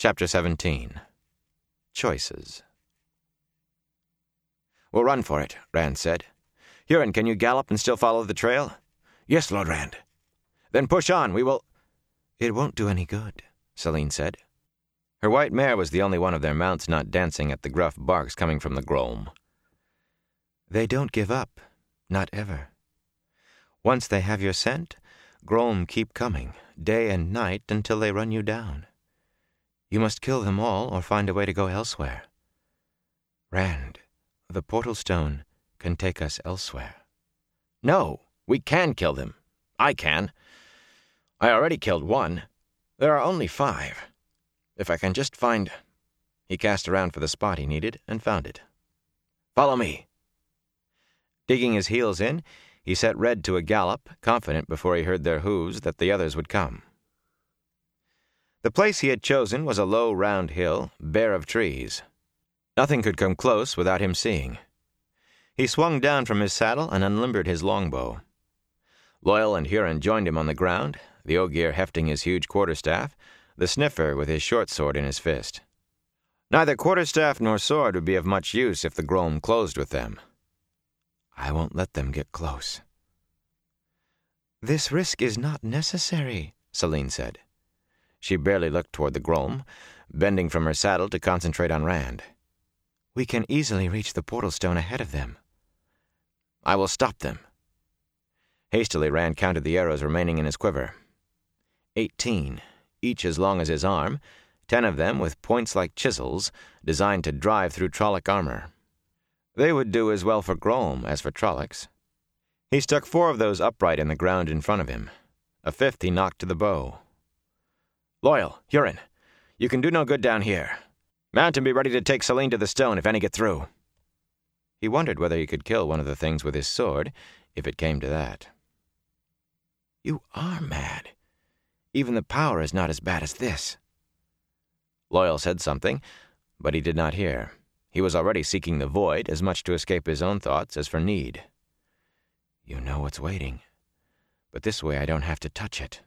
Chapter 17. Choices. "We'll run for it," Rand said. "Huron, can you gallop and still follow the trail?" "Yes, Lord Rand." "Then push on, we will—" "It won't do any good," Selene said. Her white mare was the only one of their mounts not dancing at the gruff barks coming from the Grom. "They don't give up, not ever. Once they have your scent, Grom keep coming, day and night, until they run you down. You must kill them all or find a way to go elsewhere. Rand, the portal stone can take us elsewhere." "No, we can kill them. I can. I already killed one. There are only 5. If I can just find—" He cast around for the spot he needed and found it. "Follow me." Digging his heels in, he set Red to a gallop, confident before he heard their hooves that the others would come. The place he had chosen was a low, round hill, bare of trees. Nothing could come close without him seeing. He swung down from his saddle and unlimbered his longbow. Loyal and Huron joined him on the ground, the Ogier hefting his huge quarterstaff, the Sniffer with his short sword in his fist. Neither quarterstaff nor sword would be of much use if the Grom closed with them. "I won't let them get close." "This risk is not necessary," Selene said. She barely looked toward the Grom, bending from her saddle to concentrate on Rand. "We can easily reach the portal stone ahead of them." "I will stop them." Hastily, Rand counted the arrows remaining in his quiver. 18, each as long as his arm, 10 of them with points like chisels, designed to drive through Trolloc armor. They would do as well for Grom as for Trollocs. He stuck 4 of those upright in the ground in front of him. A 5th he knocked to the bow. "Loyal, Huron, you can do no good down here. Mount and be ready to take Selene to the stone if any get through." He wondered whether he could kill one of the things with his sword, if it came to that. "You are mad. Even the power is not as bad as this." Loyal said something, but he did not hear. He was already seeking the void, as much to escape his own thoughts as for need. "You know what's waiting, but this way I don't have to touch it."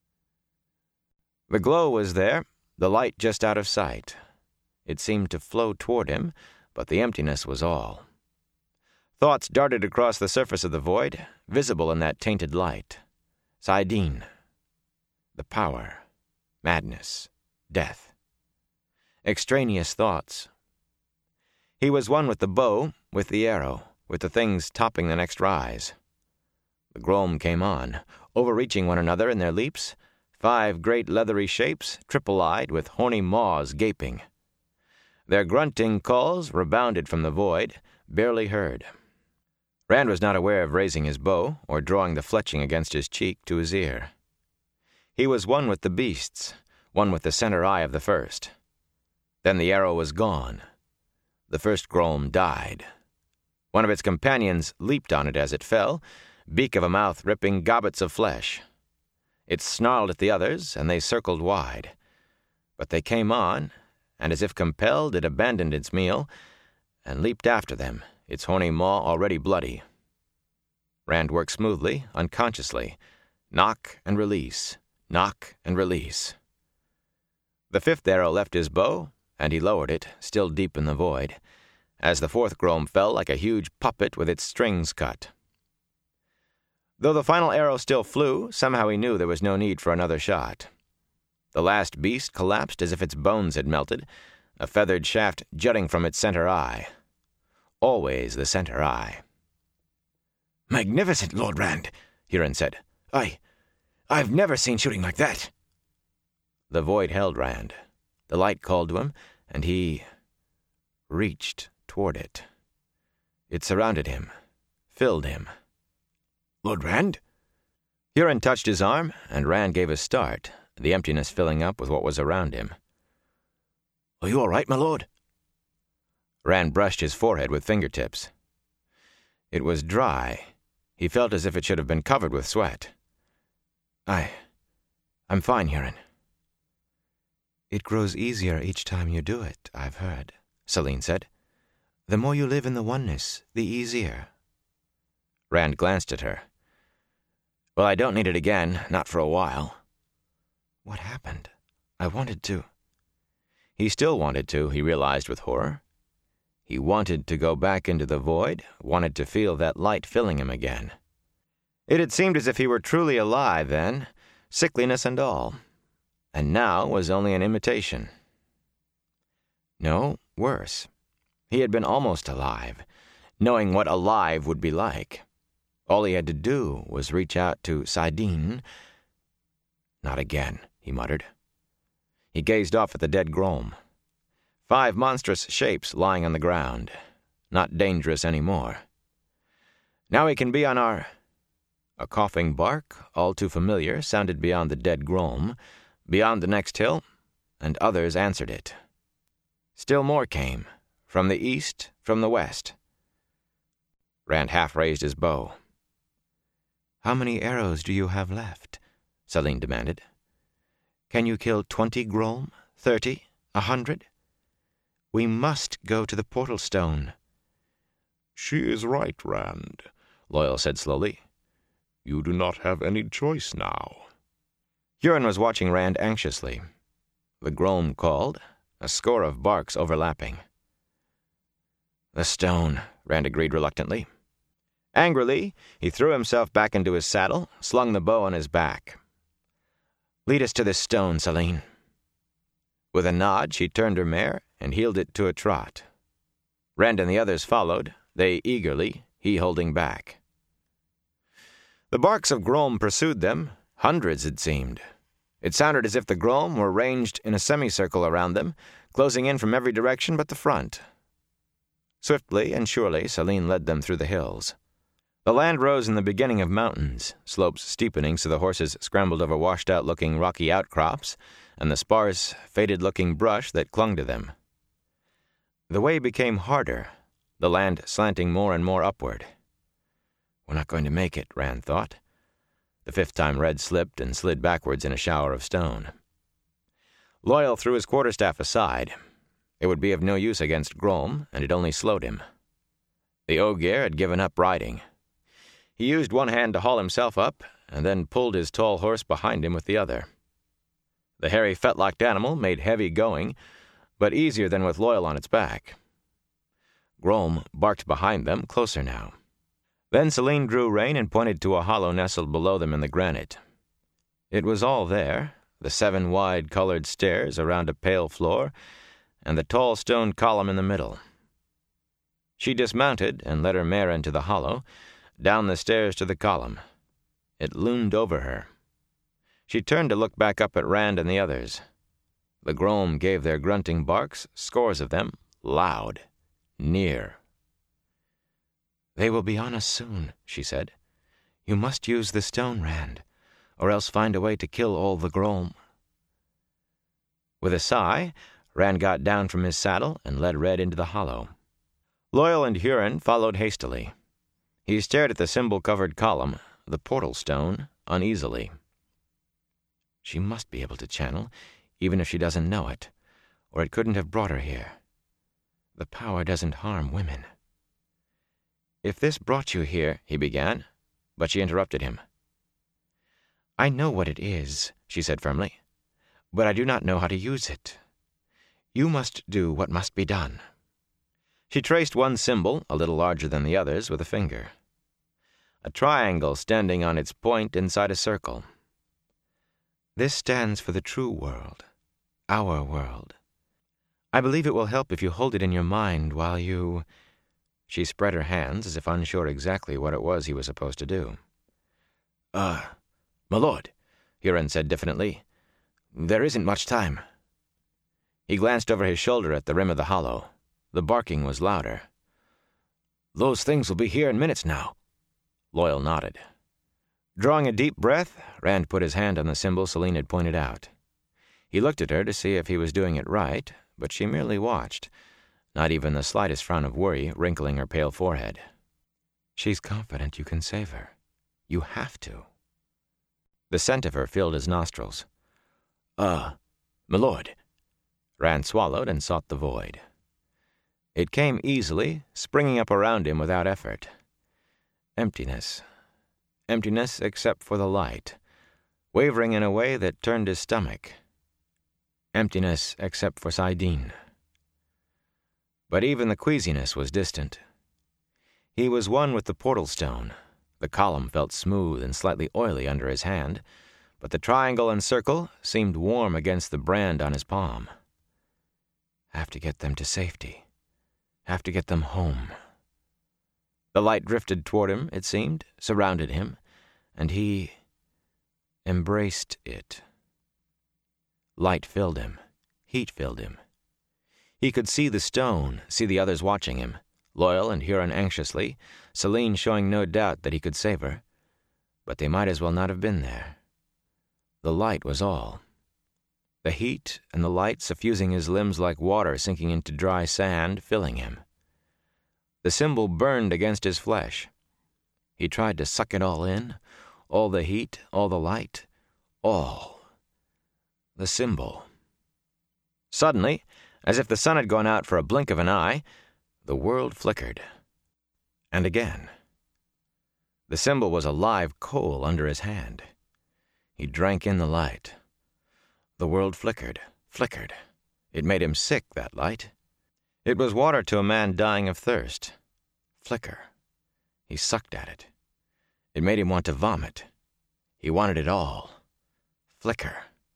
The glow was there, the light just out of sight. It seemed to flow toward him, but the emptiness was all. Thoughts darted across the surface of the void, visible in that tainted light. saidin. The power. Madness. Death. Extraneous thoughts. He was one with the bow, with the arrow, with the things topping the next rise. The Grom came on, overreaching one another in their leaps, 5 great leathery shapes, triple-eyed, with horny maws gaping. Their grunting calls rebounded from the void, barely heard. Rand was not aware of raising his bow or drawing the fletching against his cheek to his ear. He was one with the beasts, one with the center eye of the first. Then the arrow was gone. The first Grom died. One of its companions leaped on it as it fell, beak of a mouth ripping gobbets of flesh. It snarled at the others, and they circled wide. But they came on, and as if compelled, it abandoned its meal, and leaped after them, its horny maw already bloody. Rand worked smoothly, unconsciously. Knock and release, knock and release. The 5th arrow left his bow, and he lowered it, still deep in the void, as the 4th Grom fell like a huge puppet with its strings cut. Though the final arrow still flew, somehow he knew there was no need for another shot. The last beast collapsed as if its bones had melted, a feathered shaft jutting from its center eye. Always the center eye. "Magnificent, Lord Rand," Huron said. I've never seen shooting like that." The void held Rand. The light called to him, and he reached toward it. It surrounded him, filled him. "Lord Rand?" Huron touched his arm, and Rand gave a start, the emptiness filling up with what was around him. "Are you all right, my lord?" Rand brushed his forehead with fingertips. It was dry. He felt as if it should have been covered with sweat. I'm fine, Huron." "It grows easier each time you do it, I've heard," Selene said. "The more you live in the oneness, the easier." Rand glanced at her. "Well, I don't need it again, not for a while." "What happened? I wanted to—" He still wanted to, he realized with horror. He wanted to go back into the void, wanted to feel that light filling him again. It had seemed as if he were truly alive then, sickliness and all, and now was only an imitation. No, worse. He had been almost alive, knowing what alive would be like. All he had to do was reach out to saidin. Not again, he muttered. He gazed off at the dead Grom. 5 monstrous shapes lying on the ground. Not dangerous anymore. Now he can be on our... A coughing bark, all too familiar, sounded beyond the dead Grom, beyond the next hill, and others answered it. Still more came, from the east, from the west. Rand half raised his bow. "How many arrows do you have left?" Selene demanded. "Can you kill 20 Grom? 30? 100? We must go to the portal stone." "She is right, Rand," Loial said slowly. "You do not have any choice now." Huron was watching Rand anxiously. The Grom called, a score of barks overlapping. "The stone," Rand agreed reluctantly. Angrily, he threw himself back into his saddle, slung the bow on his back. "Lead us to this stone, Selene." With a nod, she turned her mare and heeled it to a trot. Rand and the others followed, they eagerly, he holding back. The barks of Grom pursued them, hundreds it seemed. It sounded as if the Grom were ranged in a semicircle around them, closing in from every direction but the front. Swiftly and surely, Selene led them through the hills. The land rose in the beginning of mountains, slopes steepening so the horses scrambled over washed-out-looking rocky outcrops and the sparse, faded-looking brush that clung to them. The way became harder, the land slanting more and more upward. We're not going to make it, Rand thought. The 5th time Red slipped and slid backwards in a shower of stone. Loial threw his quarterstaff aside. It would be of no use against Grom, and it only slowed him. The Ogier had given up riding. He used one hand to haul himself up, and then pulled his tall horse behind him with the other. The hairy fetlocked animal made heavy going, but easier than with Loial on its back. Grom barked behind them, closer now. Then Selene drew rein and pointed to a hollow nestled below them in the granite. It was all there, the 7 wide colored stairs around a pale floor, and the tall stone column in the middle. She dismounted and led her mare into the hollow, down the stairs to the column. It loomed over her. She turned to look back up at Rand and the others. The Grom gave their grunting barks, scores of them, loud, near. "They will be on us soon," she said. "You must use the stone, Rand, or else find a way to kill all the Grom." With a sigh, Rand got down from his saddle and led Red into the hollow. Loial and Huron followed hastily. He stared at the symbol-covered column, the portal stone, uneasily. She must be able to channel, even if she doesn't know it, or it couldn't have brought her here. The power doesn't harm women. "If this brought you here," he began, but she interrupted him. "I know what it is," she said firmly, "but I do not know how to use it. You must do what must be done." She traced one symbol, a little larger than the others, with a finger. A triangle standing on its point inside a circle. "This stands for the true world, our world. I believe it will help if you hold it in your mind while you—" She spread her hands as if unsure exactly what it was he was supposed to do. My lord," Huron said diffidently, "there isn't much time." He glanced over his shoulder at the rim of the hollow. The barking was louder. "Those things will be here in minutes now." Loial nodded. Drawing a deep breath, Rand put his hand on the symbol Selene had pointed out. He looked at her to see if he was doing it right, but she merely watched, not even the slightest frown of worry wrinkling her pale forehead. "She's confident you can save her. You have to." The scent of her filled his nostrils. My lord." Rand swallowed and sought the void. It came easily, springing up around him without effort. Emptiness. Emptiness except for the light, wavering in a way that turned his stomach. Emptiness except for Saidin. But even the queasiness was distant. He was one with the portal stone. The column felt smooth and slightly oily under his hand, but the triangle and circle seemed warm against the brand on his palm. Have to get them to safety. Have to get them home. The light drifted toward him, it seemed, surrounded him, and he embraced it. Light filled him. Heat filled him. He could see the stone, see the others watching him, Loyal and Huron anxiously, Selene showing no doubt that he could save her. But they might as well not have been there. The light was all. The heat and the light suffusing his limbs like water sinking into dry sand, filling him. The symbol burned against his flesh. He tried to suck it all in, all the heat, all the light, all. The symbol. Suddenly, as if the sun had gone out for a blink of an eye, the world flickered. And again. The symbol was a live coal under his hand. He drank in the light. The world flickered, flickered. It made him sick, that light. It was water to a man dying of thirst. Flicker. He sucked at it. It made him want to vomit. He wanted it all. Flicker.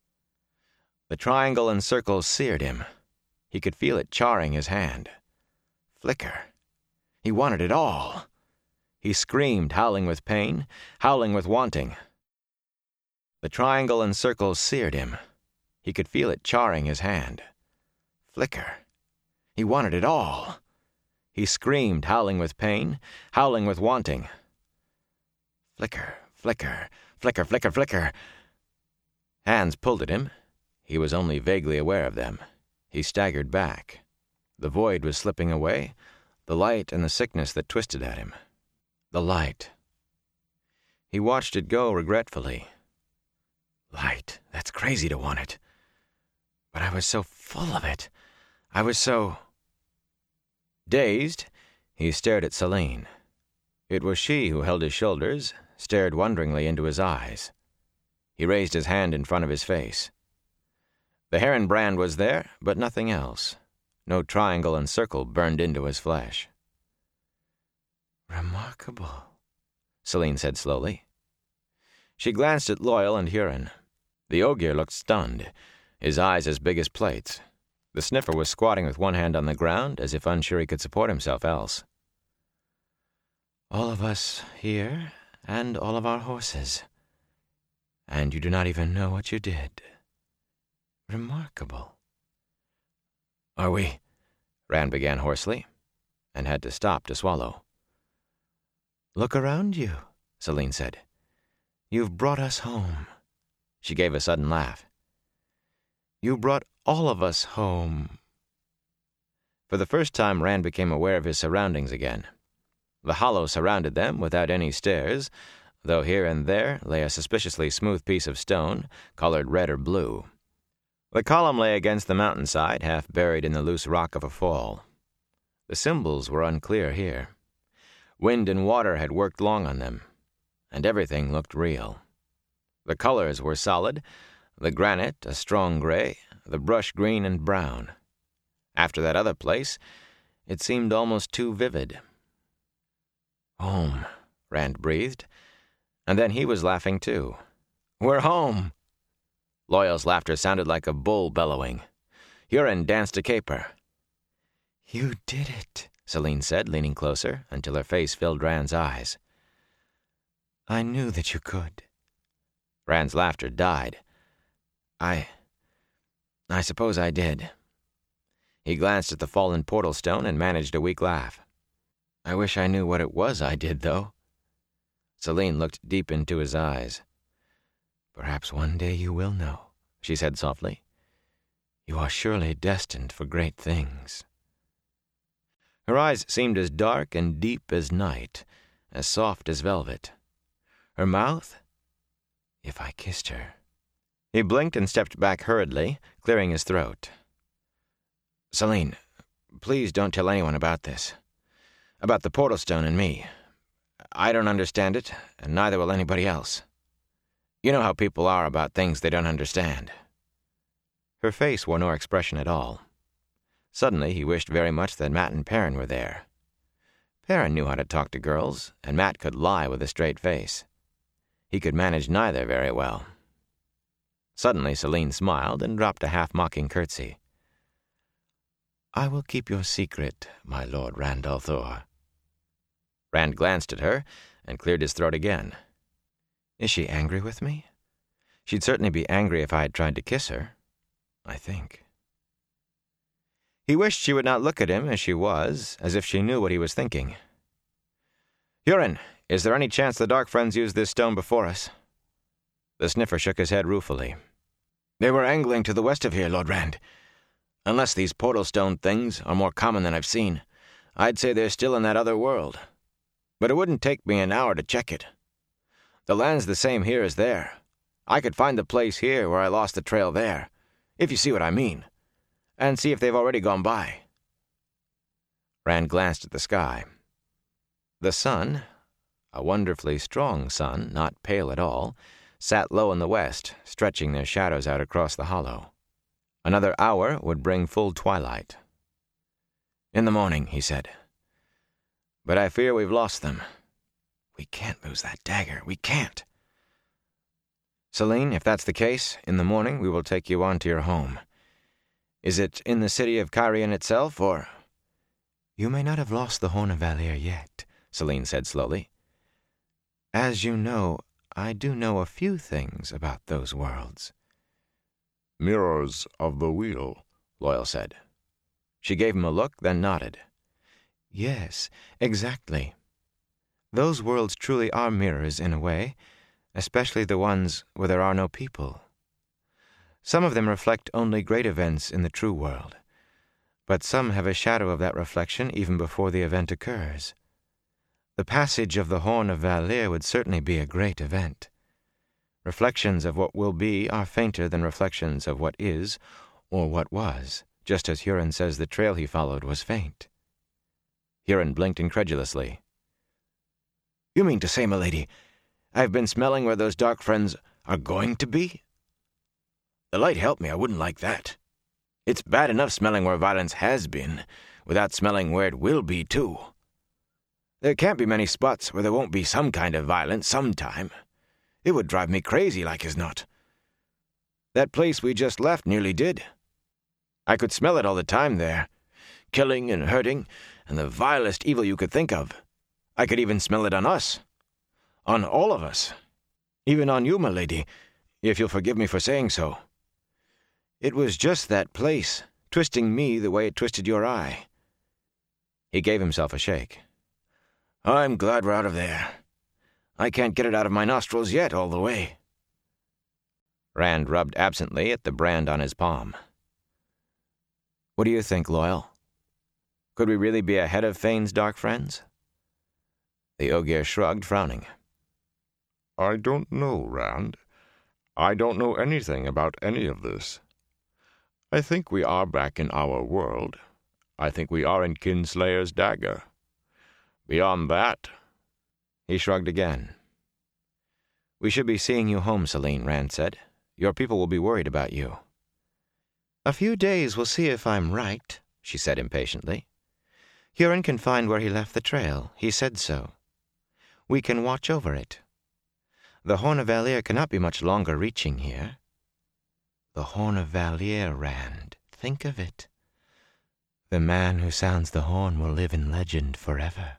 The triangle and circle seared him. He could feel it charring his hand. Flicker. He wanted it all. He screamed, howling with pain, howling with wanting. The triangle and circle seared him. He could feel it charring his hand. Flicker. He wanted it all. He screamed, howling with pain, howling with wanting. Flicker, flicker, flicker, flicker, flicker. Hands pulled at him. He was only vaguely aware of them. He staggered back. The void was slipping away, the light and the sickness that twisted at him. The light. He watched it go regretfully. Light, that's crazy to want it. But I was so full of it. I was so... Dazed, he stared at Selene. It was she who held his shoulders, stared wonderingly into his eyes. He raised his hand in front of his face. The heron brand was there, but nothing else. No triangle and circle burned into his flesh. Remarkable, Selene said slowly. She glanced at Loyal and Huron. The Ogier looked stunned, his eyes as big as plates. The sniffer was squatting with one hand on the ground, as if unsure he could support himself else. All of us here, and all of our horses. And you do not even know what you did. Remarkable. Are we? Rand began hoarsely, and had to stop to swallow. Look around you, Selene said. You've brought us home. She gave a sudden laugh. You brought all of us home. For the first time, Rand became aware of his surroundings again. The hollow surrounded them without any stairs, though here and there lay a suspiciously smooth piece of stone, colored red or blue. The column lay against the mountainside, half buried in the loose rock of a fall. The symbols were unclear here. Wind and water had worked long on them, and everything looked real. The colors were solid, the granite a strong gray, the brush green and brown. After that other place, it seemed almost too vivid. Home, Rand breathed, and then he was laughing too. We're home! Loyal's laughter sounded like a bull bellowing. Huron danced a caper. You did it, Selene said, leaning closer until her face filled Rand's eyes. I knew that you could. Rand's laughter died. I suppose I did. He glanced at the fallen portal stone and managed a weak laugh. I wish I knew what it was I did, though. Selene looked deep into his eyes. Perhaps one day you will know, she said softly. You are surely destined for great things. Her eyes seemed as dark and deep as night, as soft as velvet. Her mouth? If I kissed her. He blinked and stepped back hurriedly, clearing his throat. Selene, please don't tell anyone about this. About the portal stone and me. I don't understand it, and neither will anybody else. You know how people are about things they don't understand. Her face wore no expression at all. Suddenly, he wished very much that Matt and Perrin were there. Perrin knew how to talk to girls, and Matt could lie with a straight face. He could manage neither very well. Suddenly, Selene smiled and dropped a half-mocking curtsy. "I will keep your secret, my Lord Randolph Thor." Rand glanced at her and cleared his throat again. Is she angry with me? She'd certainly be angry if I had tried to kiss her, I think. He wished she would not look at him as she was, as if she knew what he was thinking. "Huron, is there any chance the Dark Friends used this stone before us?" The sniffer shook his head ruefully. "They were angling to the west of here, Lord Rand. Unless these portal stone things are more common than I've seen, I'd say they're still in that other world. But it wouldn't take me an hour to check it. The land's the same here as there. I could find the place here where I lost the trail there, if you see what I mean, and see if they've already gone by." Rand glanced at the sky. The sun, a wonderfully strong sun, not pale at all, sat low in the west, stretching their shadows out across the hollow. Another hour would bring full twilight. "In the morning," he said. "But I fear we've lost them. We can't lose that dagger. We can't." "Selene, if that's the case, in the morning we will take you on to your home. Is it in the city of Cairhien itself, or—" "You may not have lost the Horn of Valere yet," Selene said slowly. "As you know, I do know a few things about those worlds." "Mirrors of the wheel," Loyal said. She gave him a look, then nodded. "Yes, exactly. Those worlds truly are mirrors in a way, especially the ones where there are no people. Some of them reflect only great events in the true world, but some have a shadow of that reflection even before the event occurs. The passage of the Horn of Valere would certainly be a great event. Reflections of what will be are fainter than reflections of what is or what was, just as Huron says the trail he followed was faint." Huron blinked incredulously. "You mean to say, milady, I've been smelling where those Dark Friends are going to be? The light help me, I wouldn't like that. It's bad enough smelling where violence has been, without smelling where it will be, too. There can't be many spots where there won't be some kind of violence sometime. It would drive me crazy like as not. That place we just left nearly did. I could smell it all the time there, killing and hurting, and the vilest evil you could think of. I could even smell it on us. On all of us. Even on you, my lady, if you'll forgive me for saying so. It was just that place, twisting me the way it twisted your eye." He gave himself a shake. "I'm glad we're out of there. I can't get it out of my nostrils yet all the way." Rand rubbed absently at the brand on his palm. "What do you think, Loyal? Could we really be ahead of Fane's Dark Friends?" The Ogier shrugged, frowning. "I don't know, Rand. I don't know anything about any of this. I think we are back in our world. I think we are in Kinslayer's dagger. Beyond that—" He shrugged again. "We should be seeing you home, Selene," Rand said. "Your people will be worried about you." "A few days will see if I'm right," she said impatiently. "Huron can find where he left the trail. He said so. We can watch over it. The Horn of Valere cannot be much longer reaching here. The Horn of Valere, Rand. Think of it. The man who sounds the horn will live in legend forever."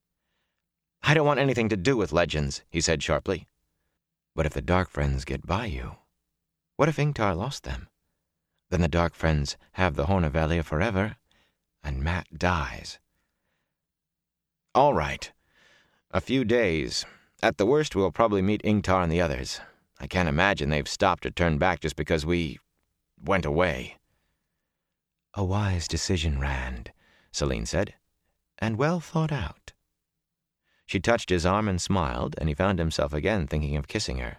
"I don't want anything to do with legends," he said sharply. "But if the Dark Friends get by you, what if Ingtar lost them? Then the Dark Friends have the Horn of Valere forever, and Matt dies." "All right. A few days. At the worst, we'll probably meet Ingtar and the others. I can't imagine they've stopped or turned back just because we went away." "A wise decision, Rand," Selene said, "and well thought out." She touched his arm and smiled, and he found himself again thinking of kissing her.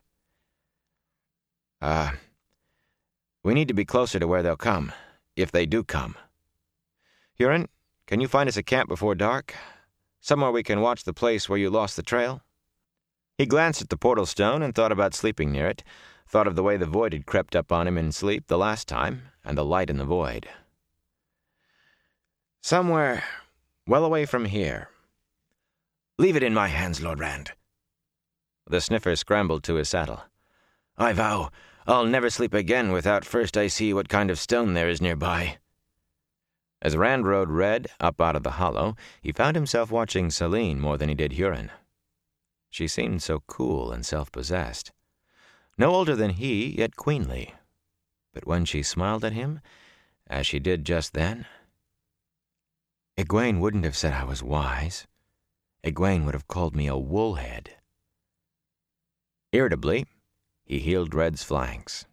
We need to be closer to where they'll come, if they do come. Huron, can you find us a camp before dark? Somewhere we can watch the place where you lost the trail?" He glanced at the portal stone and thought about sleeping near it, Thought of the way the void had crept up on him in sleep the last time, and the light in the void. Somewhere well away from here. Leave it in my hands, Lord Rand. The sniffer scrambled to his saddle. I vow I'll never sleep again without first I see what kind of stone there is nearby. As Rand rode Red up out of the hollow, he found himself watching Selene more than he did Huron. She seemed so cool and self-possessed. No older than he, yet queenly. But when she smiled at him, as she did just then, Egwene wouldn't have said I was wise. Egwene would have called me a woolhead. Irritably, he heeled Red's flanks.